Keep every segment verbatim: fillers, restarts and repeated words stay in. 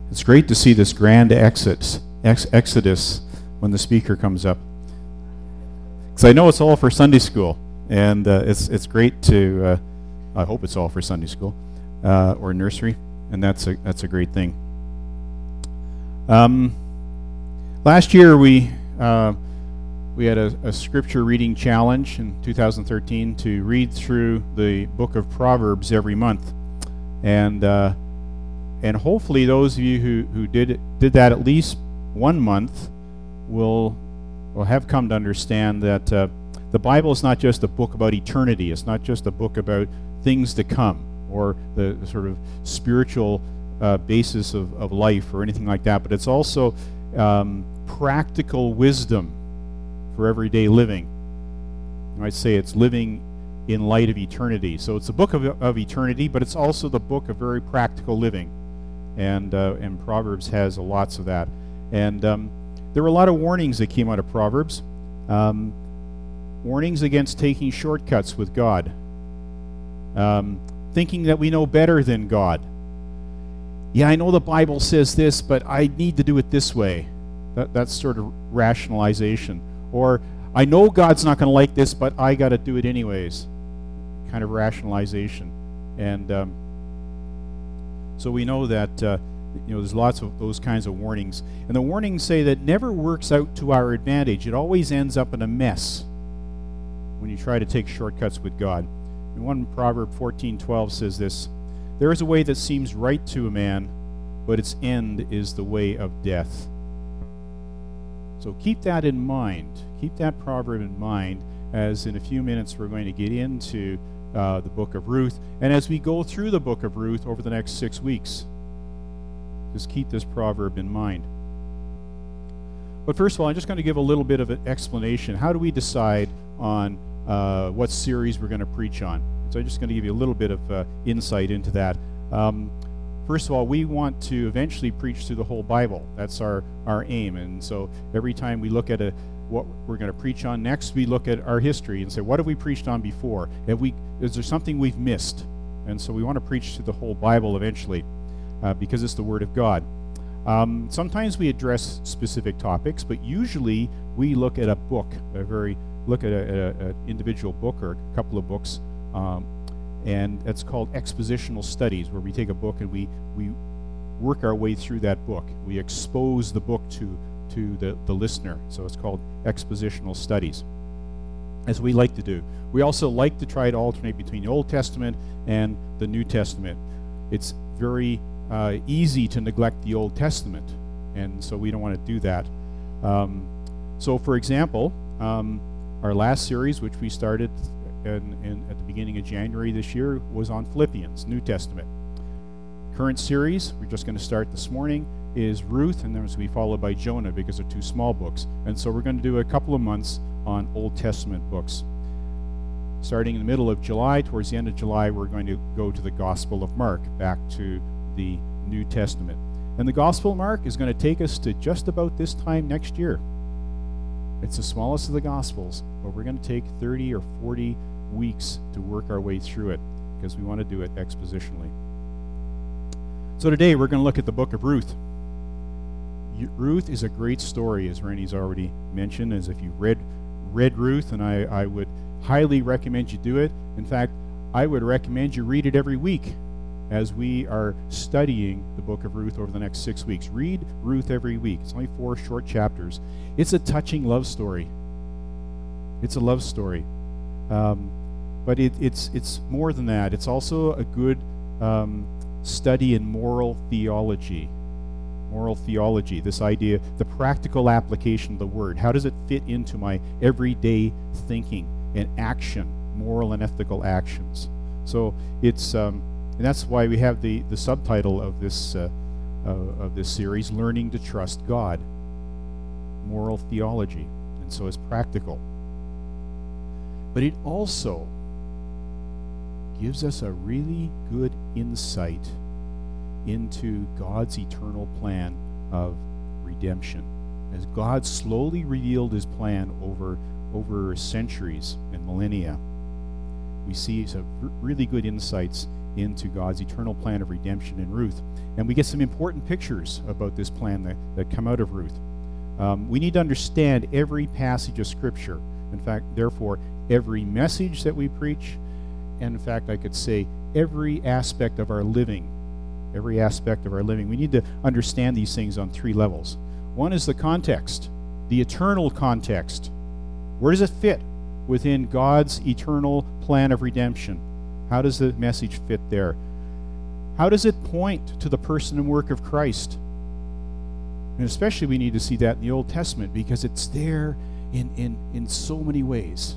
It's great to see this grand exit, ex- exodus when the speaker comes up. Because I know it's all for Sunday school, and uh, it's it's great to. Uh, I hope it's all for Sunday school uh, or nursery, and that's a that's a great thing. Um, last year we uh, we had a, a scripture reading challenge in two thousand thirteen to read through the book of Proverbs every month, and. Uh, And hopefully those of you who, who did it, did that at least one month will will have come to understand that uh, the Bible is not just a book about eternity. It's not just a book about things to come or the sort of spiritual uh, basis of, of life or anything like that, but it's also um, practical wisdom for everyday living. You might say it's living in light of eternity. So it's a book of, of eternity, but it's also the book of very practical living. And uh, and Proverbs has lots of that. And um, there were a lot of warnings that came out of Proverbs. Um, warnings against taking shortcuts with God. Um, thinking that we know better than God. Yeah, I know the Bible says this, but I need to do it this way. That, that's sort of rationalization. Or, I know God's not going to like this, but I got to do it anyways. Kind of rationalization. And um, so we know that uh, you know there's lots of those kinds of warnings. And the warnings say that never works out to our advantage. It always ends up in a mess when you try to take shortcuts with God. And one Proverb fourteen twelve says this, "There is a way that seems right to a man, but its end is the way of death." So keep that in mind. Keep that proverb in mind as in a few minutes we're going to get into uh, the book of Ruth. And as we go through the book of Ruth over the next six weeks, just keep this proverb in mind. But first of all, I'm just going to give a little bit of an explanation. How do we decide on uh, what series we're going to preach on? So I'm just going to give you a little bit of uh, insight into that. Um, First of all, we want to eventually preach through the whole Bible. That's our, our aim. And so every time we look at a, what we're going to preach on next, we look at our history and say, what have we preached on before? Have we, is there something we've missed? And so we want to preach through the whole Bible eventually uh, because it's the Word of God. Um, sometimes we address specific topics, but usually we look at a book, a very look at an individual book or a couple of books. Um, And it's called expositional studies, where we take a book and we, we work our way through that book. We expose the book to, to the, the listener. So it's called expositional studies, as we like to do. We also like to try to alternate between the Old Testament and the New Testament. It's very uh, easy to neglect the Old Testament, and so we don't want to do that. Um, so for example, um, our last series, which we started And, and at the beginning of January this year, was on Philippians, New Testament. Current series, we're just going to start this morning, is Ruth, and then it's going to be followed by Jonah because they're two small books. And so we're going to do a couple of months on Old Testament books. Starting in the middle of July, towards the end of July, we're going to go to the Gospel of Mark, back to the New Testament. And the Gospel of Mark is going to take us to just about this time next year. It's the smallest of the Gospels, but we're going to take thirty or forty weeks to work our way through it because we want to do it expositionally. So today we're going to look at the book of Ruth. Ruth is a great story, as Randy's already mentioned, as if you read read Ruth, and I, I would highly recommend you do it. In fact, I would recommend you read it every week as we are studying the book of Ruth over the next six weeks. Read Ruth every week. It's only four short chapters. It's a touching love story. It's a love story. Um, but it, it's it's more than that. It's also a good um, study in moral theology. Moral theology, this idea, the practical application of the Word. How does it fit into my everyday thinking and action, moral and ethical actions? So it's, um, and that's why we have the, the subtitle of this uh, uh, of this series, Learning to Trust God. Moral theology, and so it's practical. But it also gives us a really good insight into God's eternal plan of redemption. As God slowly revealed his plan over, over centuries and millennia, we see some really good insights into God's eternal plan of redemption in Ruth. And we get some important pictures about this plan that, that come out of Ruth. Um, we need to understand every passage of Scripture. In fact, therefore, every message that we preach, and in fact, I could say every aspect of our living, every aspect of our living. We need to understand these things on three levels. One is the context, the eternal context. Where does it fit within God's eternal plan of redemption? How does the message fit there? How does it point to the person and work of Christ? And especially we need to see that in the Old Testament because it's there in, in, in so many ways.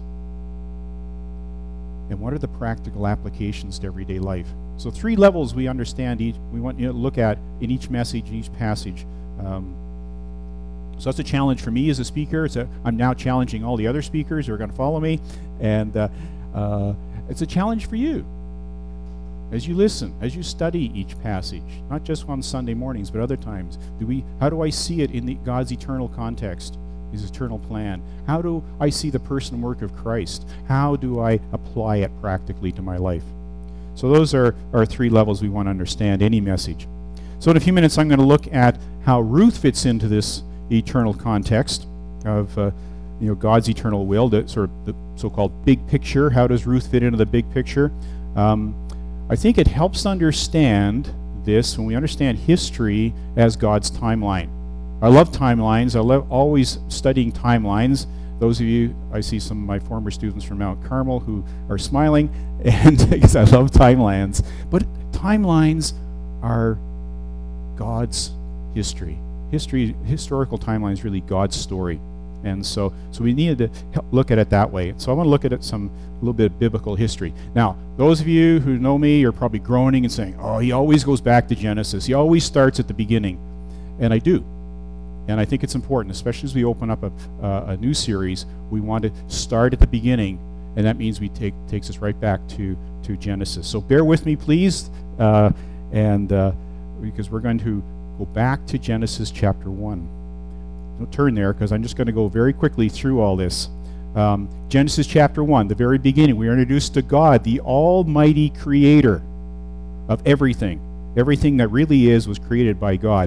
And what are the practical applications to everyday life? So three levels we understand each, we want you to look at in each message, in each passage. Um, so that's a challenge for me as a speaker. It's a, I'm now challenging all the other speakers who are going to follow me. And uh, uh, it's a challenge for you as you listen, as you study each passage, not just on Sunday mornings, but other times. Do we? How do I see it in the, God's eternal context, His eternal plan? How do I see the person and work of Christ? How do I apply it practically to my life? So those are our three levels we want to understand any message. So in a few minutes, I'm going to look at how Ruth fits into this eternal context of uh, you know God's eternal will, the sort of the so-called big picture. How does Ruth fit into the big picture? Um, I think it helps understand this when we understand history as God's timeline. I love timelines. I love always studying timelines. Those of you, I see some of my former students from Mount Carmel who are smiling, and because I love timelines. But timelines are God's history. History, historical timeline is really God's story. And so, so we needed to look at it that way. So I want to look at it some a little bit of biblical history. Now, those of you who know me are probably groaning and saying, "Oh, he always goes back to Genesis. He always starts at the beginning," and I do. And I think it's important, especially as we open up a, uh, a new series. We want to start at the beginning, and that means we take takes us right back to to Genesis. So bear with me, please, uh, and uh, because we're going to go back to Genesis chapter one. Don't turn there because I'm just going to go very quickly through all this. Um, Genesis chapter one, the very beginning, we are introduced to God, the almighty creator of everything. Everything that really is was created by God.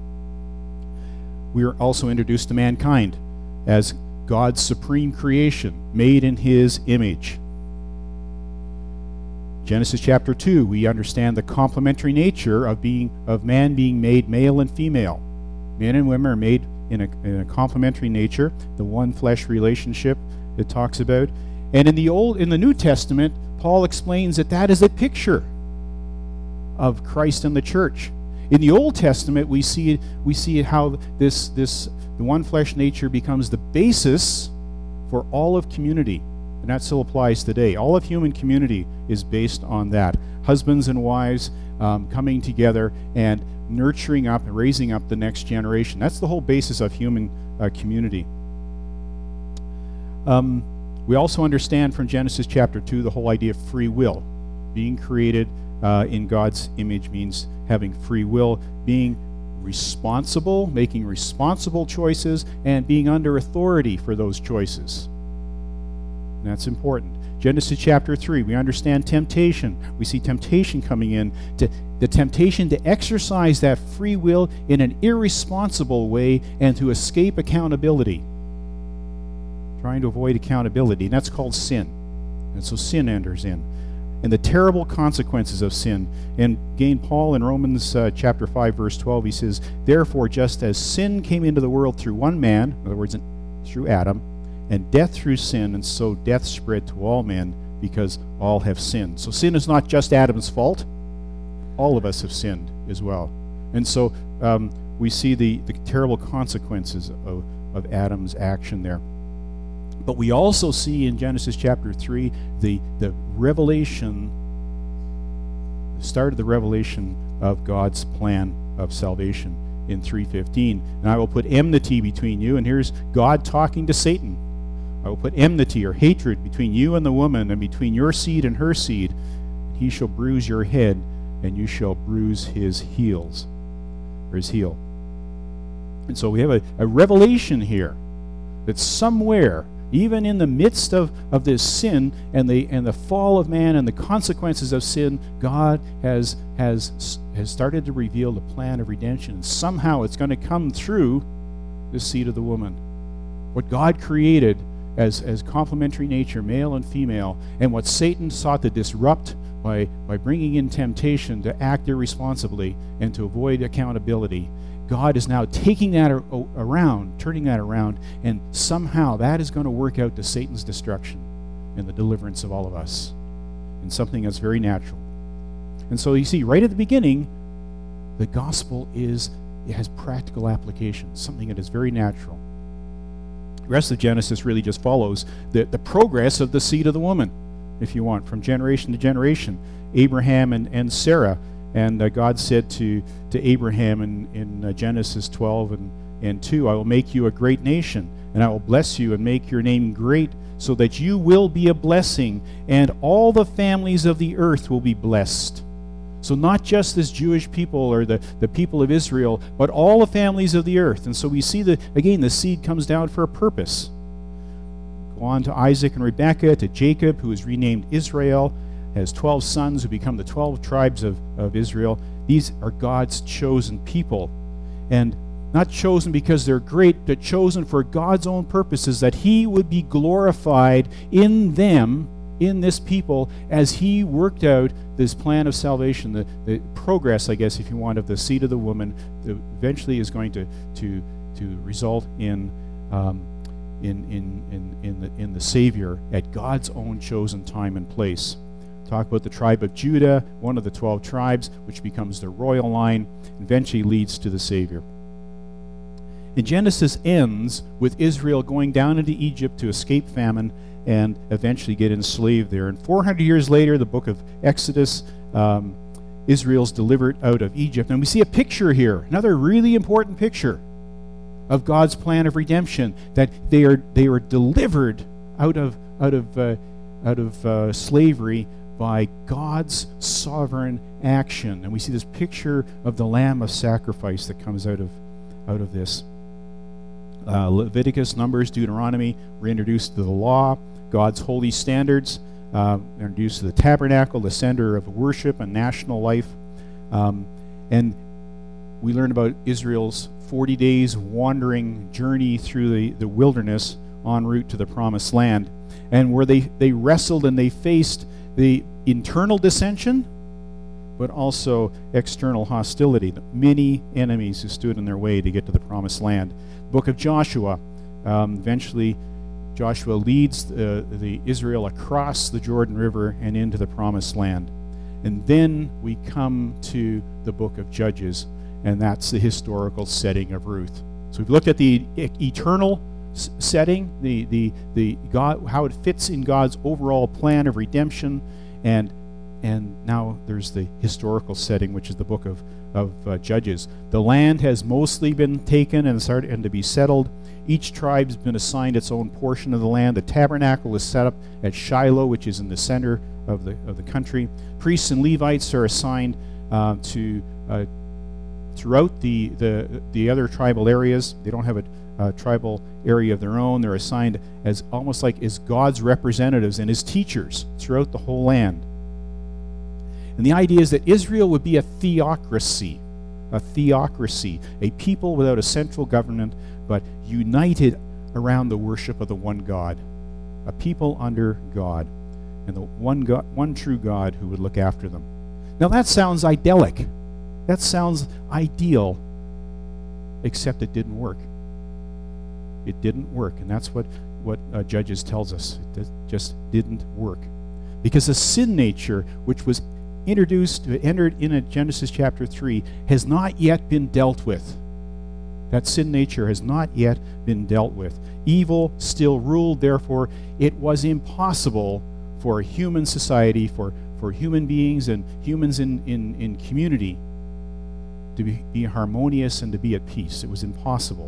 We are also introduced to mankind as God's supreme creation, made in His image. Genesis chapter two, we understand the complementary nature of being of man being made male and female. Men and women are made in a, in a complementary nature, the one flesh relationship it talks about. And in the old, in the New Testament, Paul explains that that is a picture of Christ and the church. In the Old Testament, we see we see how this this the one flesh nature becomes the basis for all of community, and that still applies today. All of human community is based on that: husbands and wives um, coming together and nurturing up and raising up the next generation. That's the whole basis of human uh, community. Um, we also understand from Genesis chapter two the whole idea of free will. Being created uh, in God's image means having free will, being responsible, making responsible choices, and being under authority for those choices. And that's important. Genesis chapter three, we understand temptation. We see temptation coming in, to the temptation to exercise that free will in an irresponsible way and to escape accountability. Trying to avoid accountability, and that's called sin. And so sin enters in. And the terrible consequences of sin. And again, Paul in Romans uh, chapter five, verse twelve, he says, "Therefore, just as sin came into the world through one man," in other words, through Adam, "and death through sin, and so death spread to all men, because all have sinned." So sin is not just Adam's fault. All of us have sinned as well. And so um, we see the, the terrible consequences of, of Adam's action there. But we also see in Genesis chapter three the, the revelation, the start of the revelation of God's plan of salvation in three fifteen. "And I will put enmity between you," and here's God talking to Satan. "I will put enmity or hatred between you and the woman, and between your seed and her seed. He shall bruise your head, and you shall bruise his heels," or his heel. And so we have a, a revelation here that somewhere Even in the midst of, of this sin and the and the fall of man and the consequences of sin, God has has has started to reveal the plan of redemption. And somehow it's going to come through the seed of the woman. What God created as, as complementary nature, male and female, and what Satan sought to disrupt by, by bringing in temptation to act irresponsibly and to avoid accountability, God is now taking that ar- around, turning that around, and somehow that is going to work out to Satan's destruction and the deliverance of all of us in something that's very natural. And so you see, right at the beginning, the gospel is, it has practical application, something that is very natural. The rest of Genesis really just follows the, the progress of the seed of the woman, if you want, from generation to generation. Abraham and, and Sarah. And uh, God said to, to Abraham in, in uh, Genesis twelve and, and two, I will make you a great nation, and I will bless you and make your name great, so that you will be a blessing, and all the families of the earth will be blessed. So not just this Jewish people or the, the people of Israel, but all the families of the earth. And so we see that, again, the seed comes down for a purpose. Go on to Isaac and Rebekah, to Jacob, who is renamed Israel, has twelve sons who become the twelve tribes of, of Israel. These are God's chosen people. And not chosen because they're great, but chosen for God's own purposes, that he would be glorified in them, in this people, as he worked out this plan of salvation, the, the progress, I guess, if you want, of the seed of the woman, that eventually is going to to to result in um, in in in in the in the Savior at God's own chosen time and place. Talk about the tribe of Judah, one of the twelve tribes, which becomes the royal line, eventually leads to the Savior. And Genesis ends with Israel going down into Egypt to escape famine and eventually get enslaved there. And four hundred years later, the book of Exodus, um, Israel's delivered out of Egypt. And we see a picture here, another really important picture of God's plan of redemption, that they are they are delivered out of out of uh, out of uh, slavery by God's sovereign action. And we see this picture of the lamb of sacrifice that comes out of out of this. Uh, Leviticus, Numbers, Deuteronomy were introduced to the law, God's holy standards, uh, introduced to the tabernacle, the center of worship and national life. Um, and we learn about Israel's forty days wandering journey through the, the wilderness en route to the promised land, and where they, they wrestled and they faced the internal dissension, but also external hostility, the many enemies who stood in their way to get to the promised land. Book of Joshua, um, eventually Joshua leads uh, the Israel across the Jordan River and into the promised land. And then we come to the book of Judges, and that's the historical setting of Ruth. So we've looked at the e- eternal s- setting, the the the God, how it fits in God's overall plan of redemption, and and now there's the historical setting, which is the book of of uh, Judges. The land has mostly been taken and started and to be settled. Each tribe's been assigned its own portion of the land. The tabernacle is set up at Shiloh, which is in the center of the of the country. Priests and Levites are assigned uh, to uh, throughout the, the the other tribal areas. They don't have a, a tribal area of their own. They're assigned as almost like as God's representatives and his teachers throughout the whole land. And the idea is that Israel would be a theocracy, a theocracy, a people without a central government, but united around the worship of the one God, a people under God, and the one God, one true God who would look after them. Now that sounds idyllic. That sounds ideal, except it didn't work. It didn't work, and that's what, what uh, Judges tells us. It did, just didn't work. Because the sin nature, which was introduced, entered in Genesis chapter three, has not yet been dealt with. That sin nature has not yet been dealt with. Evil still ruled, therefore it was impossible for human society, for, for human beings and humans in, in, in community to be, be harmonious and to be at peace. It was impossible.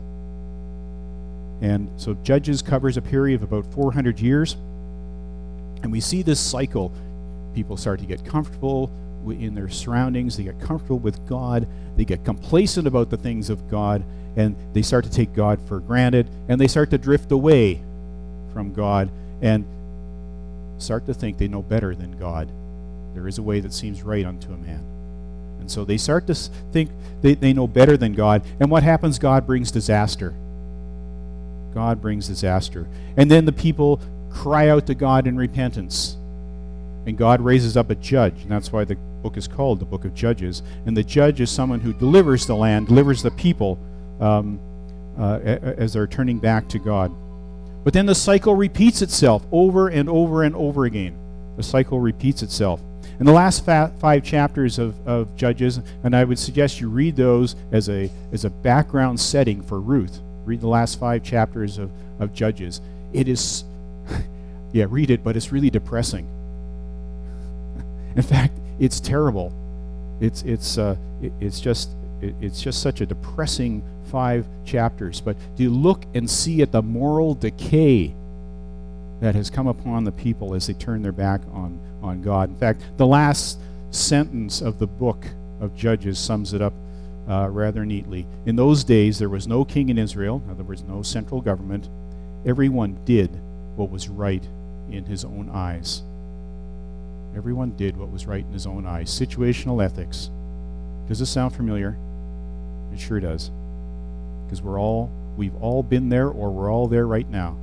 And so Judges covers a period of about four hundred years, and we see this cycle. People start to get comfortable in their surroundings. They get comfortable with God. They get complacent about the things of God, and they start to take God for granted, and they start to drift away from God and start to think they know better than God. There is a way that seems right unto a man. And so they start to think they, they know better than God. And what happens? God brings disaster. God brings disaster. And then the people cry out to God in repentance. And God raises up a judge. And that's why the book is called the Book of Judges. And the judge is someone who delivers the land, delivers the people um, uh, as they're turning back to God. But then the cycle repeats itself over and over and over again. The cycle repeats itself. In the last fa- five chapters of, of Judges, and I would suggest you read those as a as a background setting for Ruth. Read the last five chapters of, of Judges. It is, yeah, read it, but it's really depressing. In fact, it's terrible. It's it's uh, it, it's just it, it's just such a depressing five chapters. But do you look and see at the moral decay that has come upon the people as they turn their back on, on God. In fact, the last sentence of the book of Judges sums it up uh, rather neatly. In those days, there was no king in Israel. In other words, no central government. Everyone did what was right in his own eyes. Everyone did what was right in his own eyes. Situational ethics. Does this sound familiar? It sure does. Because we're all, we've all been there, or we're all there right now.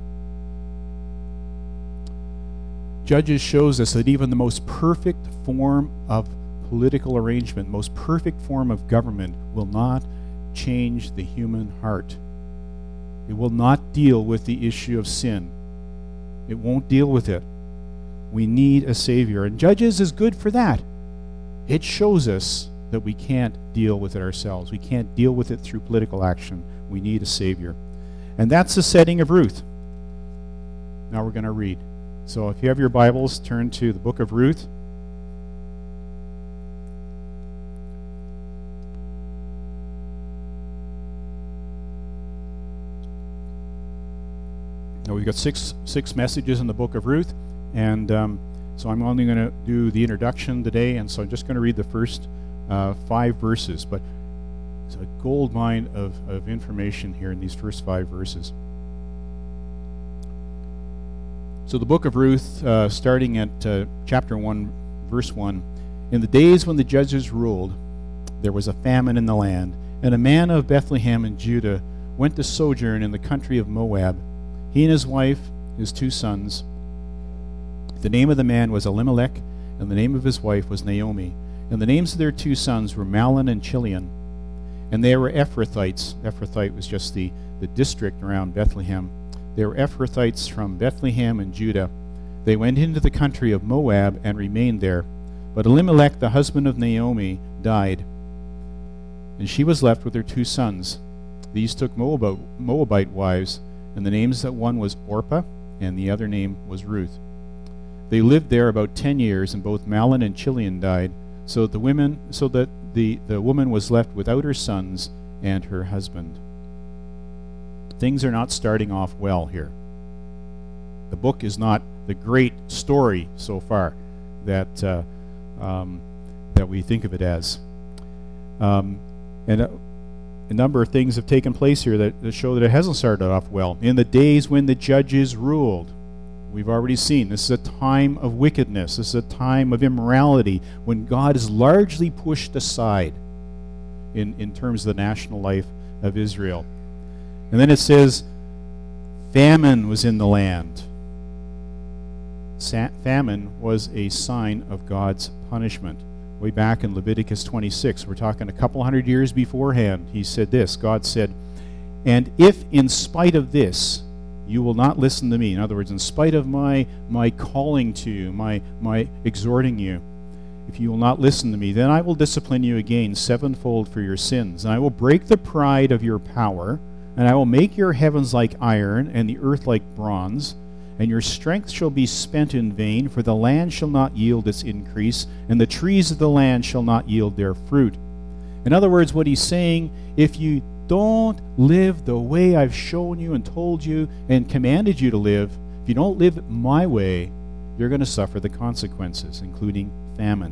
Judges shows us that even the most perfect form of political arrangement, most perfect form of government, will not change the human heart. It will not deal with the issue of sin. It won't deal with it. We need a Savior. And Judges is good for that. It shows us that we can't deal with it ourselves. We can't deal with it through political action. We need a Savior. And that's the setting of Ruth. Now we're going to read. So if you have your Bibles, turn to the book of Ruth. Now we've got six six messages in the book of Ruth, and um, so I'm only going to do the introduction today, and so I'm just going to read the first uh, five verses. But it's a gold mine of, of information here in these first five verses. So the book of Ruth, uh, starting at uh, chapter one, verse one. In the days when the judges ruled, there was a famine in the land, and a man of Bethlehem in Judah went to sojourn in the country of Moab, he and his wife, his two sons. The name of the man was Elimelech, and the name of his wife was Naomi. And the names of their two sons were Mahlon and Chilion. And they were Ephrathites. Ephrathite was just the, the district around Bethlehem. They were Ephrathites from Bethlehem and Judah. They went into the country of Moab and remained there. But Elimelech, the husband of Naomi, died, and she was left with her two sons. These took Moabite, Moabite wives, and the names that one was Orpah, and the other name was Ruth. They lived there about ten years, and both Mahlon and Chilion died, so that the women, so that the, the woman was left without her sons and her husband. Things are not starting off well here. The book is not the great story so far that uh, um, that we think of it as. Um, and a, a number of things have taken place here that, that show that it hasn't started off well. In the days when the judges ruled, we've already seen this is a time of wickedness. This is a time of immorality when God is largely pushed aside in, in terms of the national life of Israel. And then it says, famine was in the land. Sa- famine was a sign of God's punishment. Way back in Leviticus twenty-six, we're talking a couple hundred years beforehand, he said this, God said, and if in spite of this, you will not listen to me, in other words, in spite of my my calling to you, my, my exhorting you, if you will not listen to me, then I will discipline you again sevenfold for your sins, and I will break the pride of your power, and I will make your heavens like iron, and the earth like bronze, and your strength shall be spent in vain, for the land shall not yield its increase, and the trees of the land shall not yield their fruit. In other words, what he's saying, if you don't live the way I've shown you and told you and commanded you to live, if you don't live my way, you're going to suffer the consequences, including famine.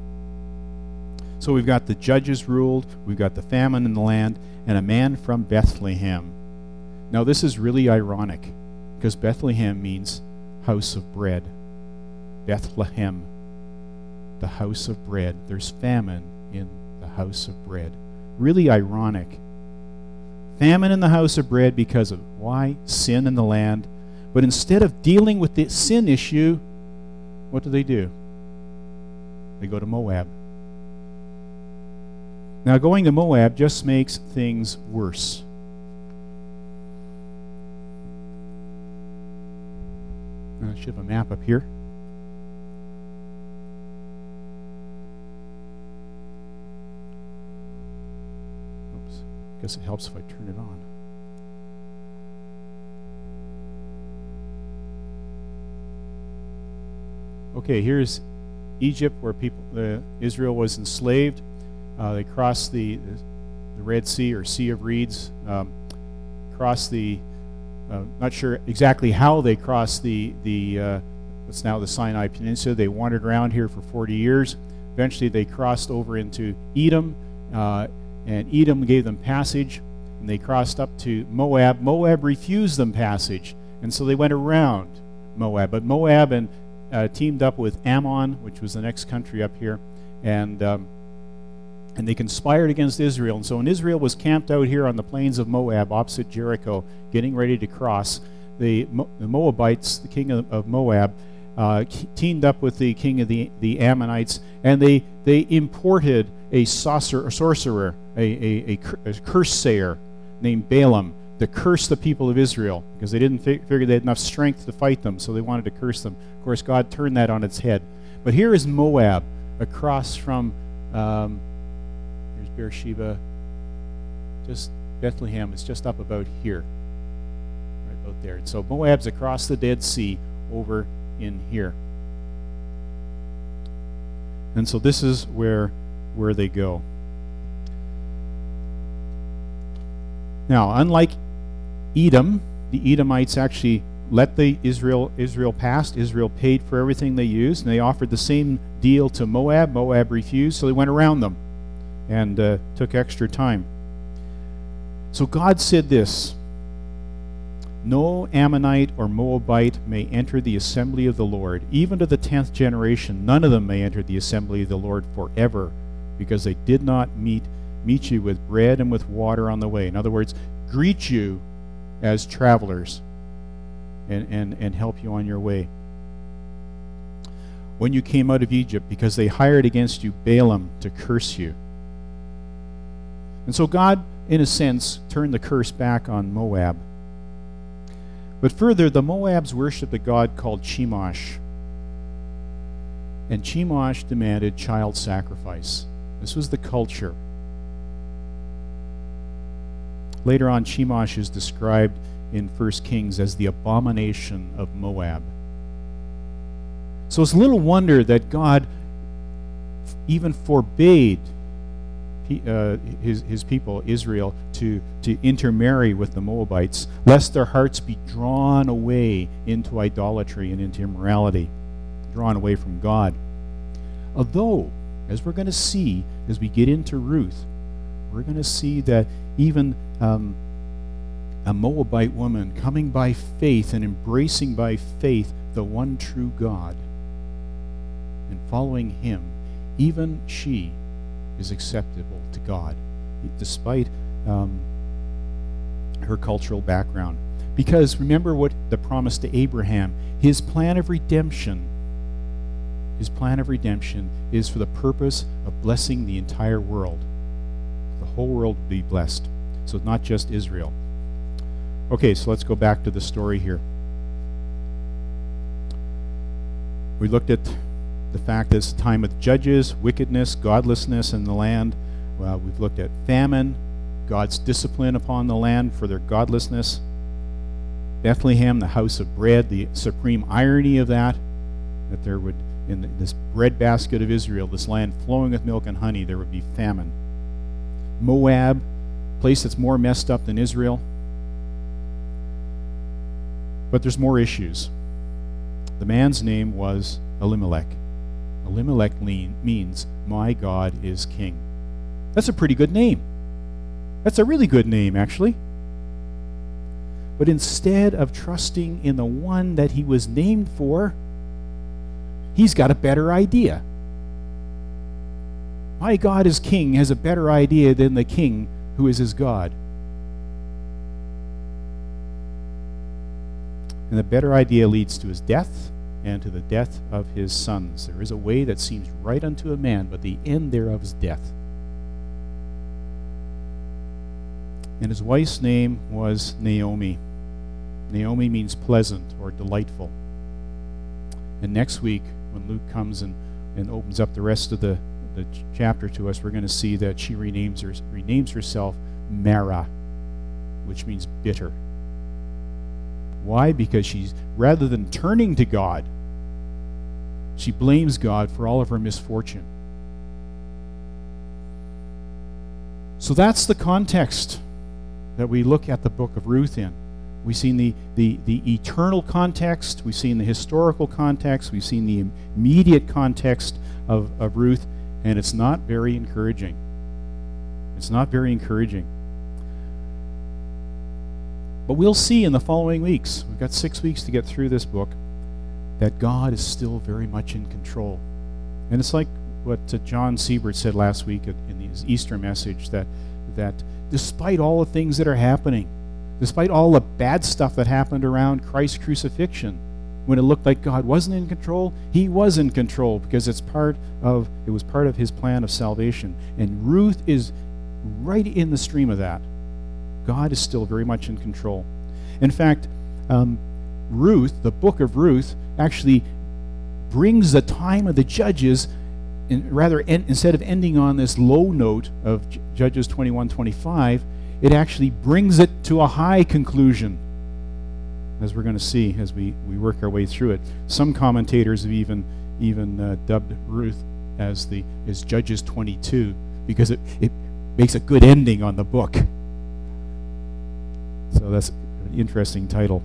So we've got the judges ruled, we've got the famine in the land, and a man from Bethlehem. Now this is really ironic. because Bethlehem means house of bread. Bethlehem, the house of bread. There's famine in the house of bread. Really ironic. Famine in the house of bread because of why? Sin in the land. But instead of dealing with the sin issue, what do they do? They go to Moab. Now, going to Moab just makes things worse. I should have a map up here. Oops. I guess it helps if I turn it on. Okay, here's Egypt, where people, uh, Israel was enslaved. Uh, they crossed the, the Red Sea, or Sea of Reeds, um, crossed the, uh, not sure exactly how they crossed the, the uh, what's now the Sinai Peninsula. They wandered around here for forty years. Eventually they crossed over into Edom, uh, and Edom gave them passage, and they crossed up to Moab. Moab refused them passage, and so they went around Moab. But Moab and uh, teamed up with Ammon, which was the next country up here, and um, and they conspired against Israel. And so when Israel was camped out here on the plains of Moab, opposite Jericho, getting ready to cross, the, Mo- the Moabites, the king of, of Moab, uh, teamed up with the king of the, the Ammonites, and they, they imported a, sorcerer, a sorcerer, a, a, a, a curse sayer named Balaam, to curse the people of Israel, because they didn't fi- figure they had enough strength to fight them, so they wanted to curse them. Of course, God turned that on its head. But here is Moab, across from... Um, Beersheba, just Bethlehem is just up about here, right about there. And so Moab's across the Dead Sea over in here. And so this is where where they go. Now, unlike Edom, the Edomites actually let the Israel Israel pass. Israel paid for everything they used, and they offered the same deal to Moab. Moab refused, so they went around them and uh, took extra time. So God said this: no Ammonite or Moabite may enter the assembly of the Lord. Even to the tenth generation, none of them may enter the assembly of the Lord forever, because they did not meet meet you with bread and with water on the way. In other words, greet you as travelers and, and, and help you on your way. When you came out of Egypt, because they hired against you Balaam to curse you. And so God, in a sense, turned the curse back on Moab. But further, the Moabs worshipped a god called Chemosh. And Chemosh demanded child sacrifice. This was the culture. Later on, Chemosh is described in First Kings as the abomination of Moab. So it's little wonder that God even forbade Uh, his, his people, Israel, to, to intermarry with the Moabites, lest their hearts be drawn away into idolatry and into immorality, drawn away from God. Although, as we're going to see as we get into Ruth, we're going to see that even um, a Moabite woman coming by faith and embracing by faith the one true God and following him, even she is acceptable to God, despite um, her cultural background. Because remember what the promise to Abraham, his plan of redemption, his plan of redemption is for the purpose of blessing the entire world. The whole world will be blessed. So not just Israel. Okay, so let's go back to the story here. We looked at the fact that it's a time of judges, wickedness, godlessness in the land. Well, we've looked at famine, God's discipline upon the land for their godlessness. Bethlehem, the house of bread, the supreme irony of that, that there would, in this bread basket of Israel, this land flowing with milk and honey, there would be famine. Moab, place that's more messed up than Israel. But there's more issues. The man's name was Elimelech. Elimelech means, my God is king. That's a pretty good name. That's a really good name, actually. But instead of trusting in the one that he was named for, he's got a better idea. My God as king has a better idea than the king who is his God. And the better idea leads to his death and to the death of his sons. There is a way that seems right unto a man, but the end thereof is death. And his wife's name was Naomi. Naomi means pleasant or delightful. And next week, when Luke comes and, and opens up the rest of the, the ch- chapter to us, we're going to see that she renames, her, renames herself Mara, which means bitter. Why? Because she's, rather than turning to God, she blames God for all of her misfortune. So that's the context that we look at the book of Ruth in. We've seen the, the, the eternal context, we've seen the historical context, we've seen the immediate context of, of Ruth, and it's not very encouraging. It's not very encouraging. But we'll see in the following weeks, we've got six weeks to get through this book, that God is still very much in control. And it's like what uh, John Siebert said last week in his Easter message, that, that despite all the things that are happening, despite all the bad stuff that happened around Christ's crucifixion, when it looked like God wasn't in control, he was in control, because it's part of, it was part of his plan of salvation. And Ruth is right in the stream of that. God is still very much in control. In fact, um, Ruth, the book of Ruth, actually brings the time of the judges, in, rather en- instead of ending on this low note of J- Judges twenty-one twenty-five, it actually brings it to a high conclusion, as we're going to see as we, we work our way through it. Some commentators have even even uh, dubbed Ruth as the as Judges twenty-two, because it, it makes a good ending on the book. So that's an interesting title.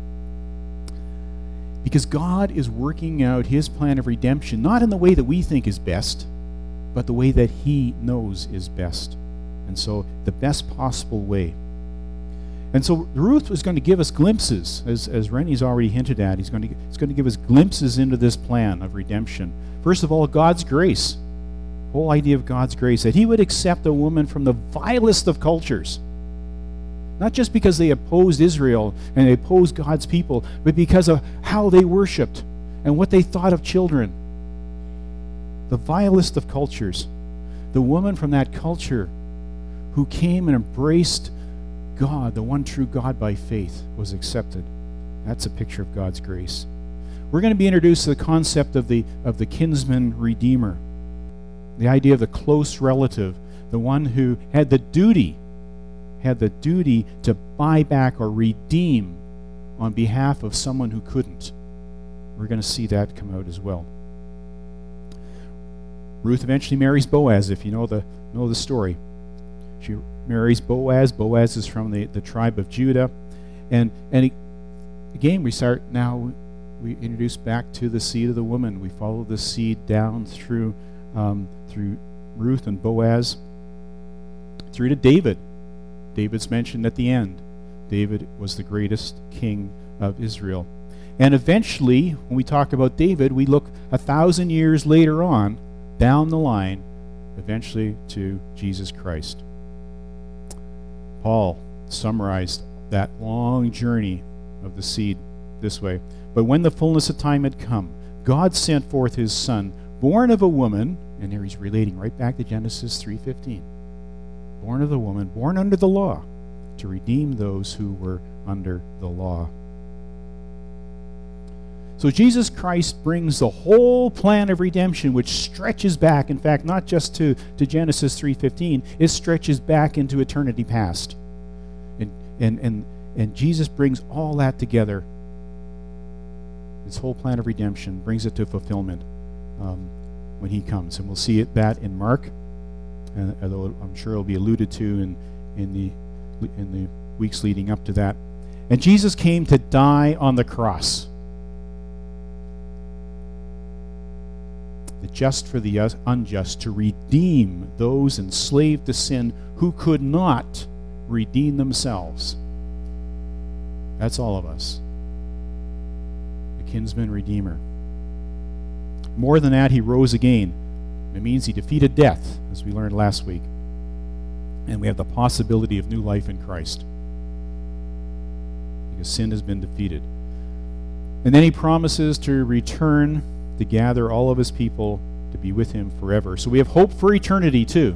Because God is working out his plan of redemption, not in the way that we think is best, but the way that he knows is best. And so the best possible way. And so Ruth was going to give us glimpses, as, as Rennie's already hinted at. He's going to, he's going to give us glimpses into this plan of redemption. First of all, God's grace. The whole idea of God's grace, that he would accept a woman from the vilest of cultures. Not just because they opposed Israel and they opposed God's people, but because of how they worshipped and what they thought of children. The vilest of cultures. The woman from that culture who came and embraced God, the one true God by faith, was accepted. That's a picture of God's grace. We're going to be introduced to the concept of the, of the kinsman redeemer. The idea of the close relative, the one who had the duty had the duty to buy back or redeem on behalf of someone who couldn't. We're going to see that come out as well. Ruth eventually marries Boaz, if you know the know the story. She marries Boaz. Boaz is from the, the tribe of Judah. And and it, again, we start now, we introduce back to the seed of the woman. We follow the seed down through um, through Ruth and Boaz, through to David. David's mentioned at the end. David was the greatest king of Israel. And eventually, when we talk about David, we look a thousand years later on, down the line, eventually to Jesus Christ. Paul summarized that long journey of the seed this way. But when the fullness of time had come, God sent forth his son, born of a woman, and here he's relating right back to Genesis three fifteen. Born of the woman, born under the law, to redeem those who were under the law. So Jesus Christ brings the whole plan of redemption, which stretches back, in fact, not just to, to Genesis three fifteen, it stretches back into eternity past. And, and, and, and Jesus brings all that together. This whole plan of redemption brings it to fulfillment um, when he comes. And we'll see it, that in Mark, and although I'm sure it'll be alluded to in, in, the, in the weeks leading up to that. And Jesus came to die on the cross. The just for the unjust, to redeem those enslaved to sin who could not redeem themselves. That's all of us. The kinsman redeemer. More than that, he rose again. It means he defeated death, as we learned last week. And we have the possibility of new life in Christ, because sin has been defeated. And then he promises to return to gather all of his people to be with him forever. So we have hope for eternity too.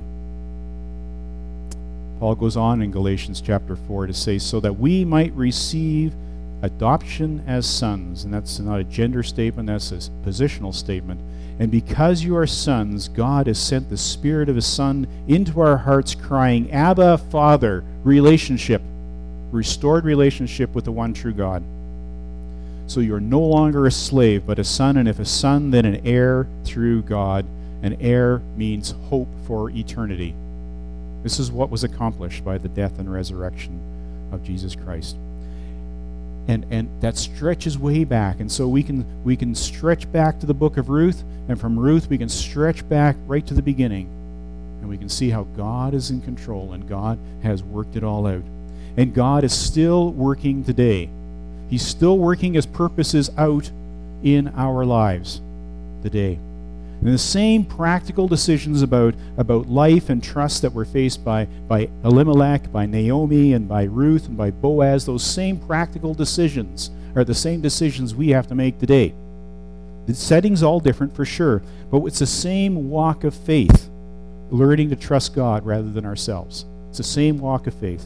Paul goes on in Galatians chapter four to say, so that we might receive adoption as sons. And that's not a gender statement, that's a positional statement. And because you are sons, God has sent the Spirit of His Son into our hearts, crying, Abba, Father. Relationship. Restored relationship with the one true God. So you are no longer a slave, but a son, and if a son, then an heir through God. An heir means hope for eternity. This is what was accomplished by the death and resurrection of Jesus Christ. And and that stretches way back. And so we can we can stretch back to the book of Ruth, and from Ruth we can stretch back right to the beginning. And we can see how God is in control and God has worked it all out. And God is still working today. He's still working His purposes out in our lives today. And the same practical decisions about, about life and trust that were faced by, by Elimelech, by Naomi, and by Ruth, and by Boaz, those same practical decisions are the same decisions we have to make today. The setting's all different for sure, but it's the same walk of faith, learning to trust God rather than ourselves. It's the same walk of faith.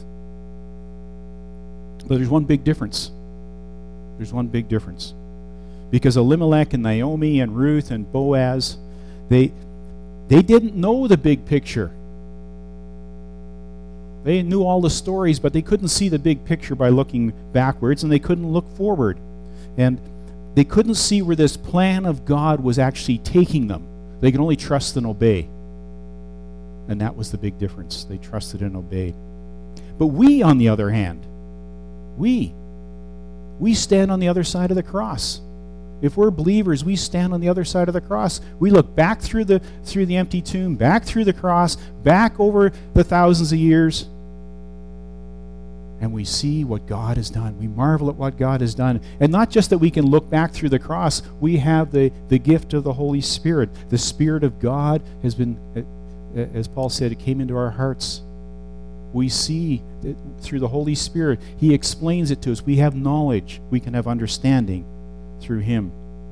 But there's one big difference. There's one big difference. Because Elimelech and Naomi and Ruth and Boaz, They, they didn't know the big picture. They knew all the stories, but they couldn't see the big picture by looking backwards, and they couldn't look forward. And they couldn't see where this plan of God was actually taking them. They could only trust and obey. And that was the big difference. They trusted and obeyed. But we, on the other hand, we, we stand on the other side of the cross. If we're believers, we stand on the other side of the cross. We look back through the through the empty tomb, back through the cross, back over the thousands of years, and we see what God has done. We marvel at what God has done. And not just that we can look back through the cross, we have the, the gift of the Holy Spirit. The Spirit of God has been, as Paul said, it came into our hearts. We see that through the Holy Spirit. He explains it to us. We have knowledge. We can have understanding through Him.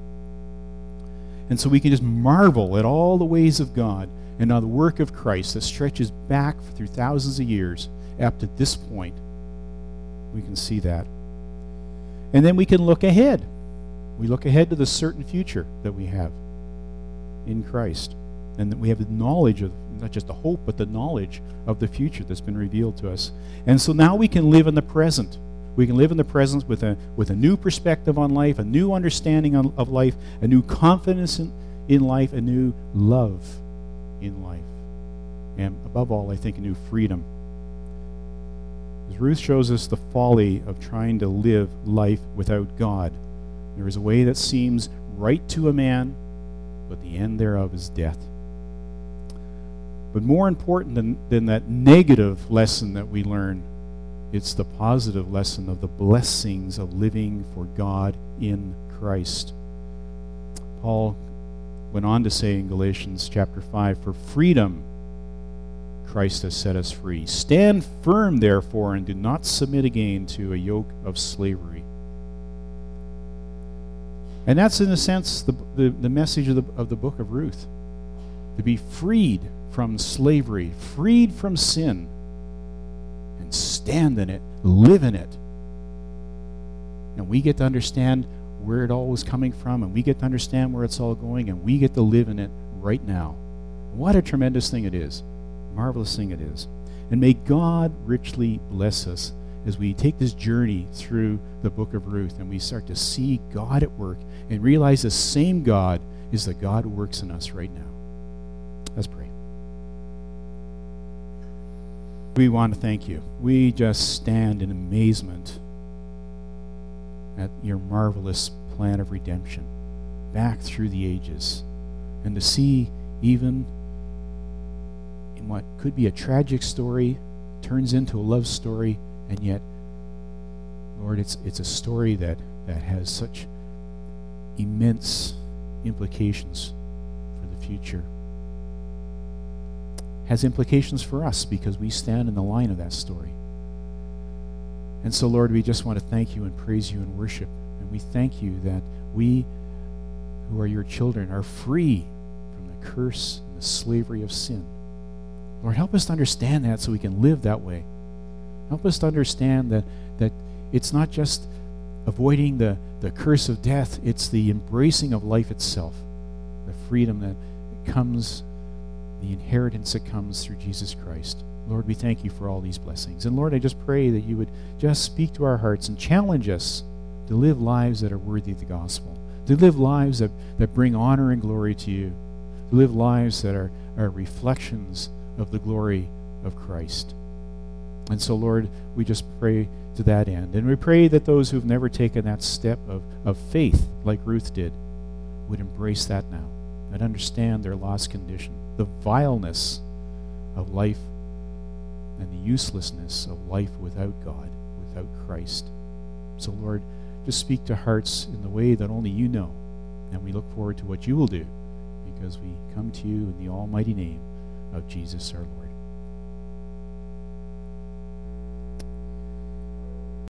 And so we can just marvel at all the ways of God and on the work of Christ that stretches back through thousands of years up to this point. We can see that. And then we can look ahead. We look ahead to the certain future that we have in Christ. And that we have the knowledge of, not just the hope, but the knowledge of the future that's been revealed to us. And so now we can live in the present. We can live in the present with a with a new perspective on life, a new understanding on, of life, a new confidence in, in life, a new love in life. And above all, I think a new freedom. As Ruth shows us the folly of trying to live life without God. There is a way that seems right to a man, but the end thereof is death. But more important than, than that negative lesson that we learn, it's the positive lesson of the blessings of living for God in Christ. Paul went on to say in Galatians chapter five, for freedom Christ has set us free. Stand firm, therefore, and do not submit again to a yoke of slavery. And that's, in a sense, the, the, the message of the, of the book of Ruth. To be freed from slavery, freed from sin, and stand in it, live in it. And we get to understand where it all was coming from, and we get to understand where it's all going, and we get to live in it right now. What a tremendous thing it is. Marvelous thing it is. And may God richly bless us as we take this journey through the book of Ruth and we start to see God at work and realize the same God is the God who works in us right now. Let's pray. We want to thank you. We just stand in amazement at your marvelous plan of redemption back through the ages, and to see even in what could be a tragic story turns into a love story, and yet, Lord, it's it's a story that, that has such immense implications for the future. Has implications for us because we stand in the line of that story. And so, Lord, we just want to thank you and praise you and worship. And we thank you that we, who are your children, are free from the curse and the slavery of sin. Lord, help us to understand that so we can live that way. Help us to understand that, that it's not just avoiding the, the curse of death, it's the embracing of life itself, the freedom that comes, the inheritance that comes through Jesus Christ. Lord, we thank you for all these blessings. And Lord, I just pray that you would just speak to our hearts and challenge us to live lives that are worthy of the gospel, to live lives that, that bring honor and glory to you, to live lives that are, are reflections of the glory of Christ. And so, Lord, we just pray to that end. And we pray that those who've never taken that step of, of faith, like Ruth did, would embrace that now and understand their lost condition, the vileness of life and the uselessness of life without God, without Christ. So, Lord, just speak to hearts in the way that only you know. And we look forward to what you will do because we come to you in the almighty name of Jesus our Lord.